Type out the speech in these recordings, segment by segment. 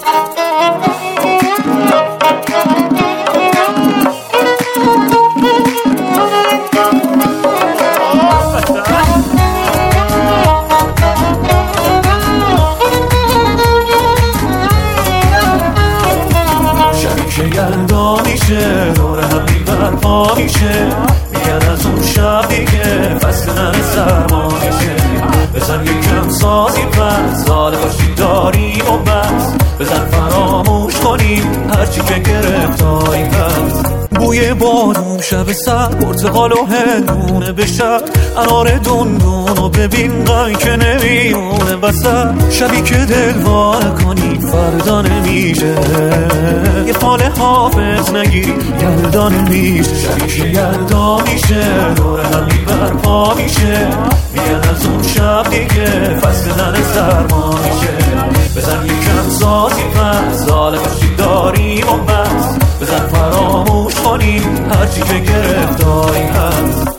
یلدا میشه دور هم برپا میشه، میگن از اون شب دیگه فصل نن سرما میشه. بزن یکم سازی پس سال باشی داریم و بس، بزن فراموش کنیم هرچی که گرفتاری پس. بوی بادون شب سر پرتقال و هندونه بشر، انار دندون و ببین قای که نمیونه وسط. شبی که دلوار کنی فردا نمیشه، یه فال حافظ نگیری یلدا نمیشه. شبی که یلدا میشه دور همی برپا میشه، میگن از اون شب دیگه فصل نن سرما میشه. بزن یکم سازی پس سال باشی داریم و بس، بزن فراموش کنیم هرچی که گرفتاری هست.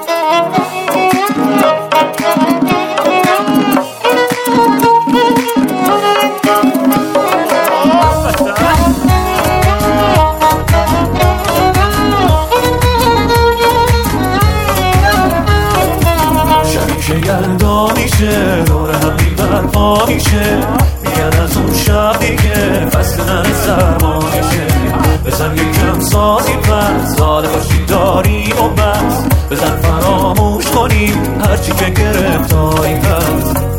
یلدا میشه دور همی برپا میشه، میگن از اون شب دیگه فصل نن سرما میشه. بزن یکم سازی پس سال باشی داریم و بس، بزن فراموش کنیم هرچی که گرفتاری هست.